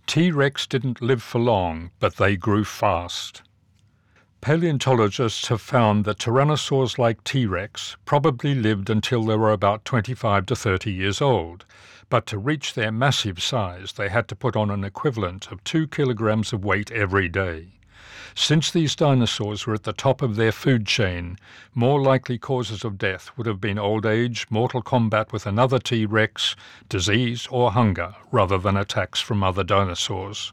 T-Rex didn't live for long, but they grew fast. Paleontologists have found that tyrannosaurs like T-Rex probably lived until they were about 25 to 30 years old, but to reach their massive size they had to put on an equivalent of 2 kilograms of weight every day. Since these dinosaurs were at the top of their food chain, more likely causes of death would have been old age, mortal combat with another T-Rex, disease or hunger, rather than attacks from other dinosaurs.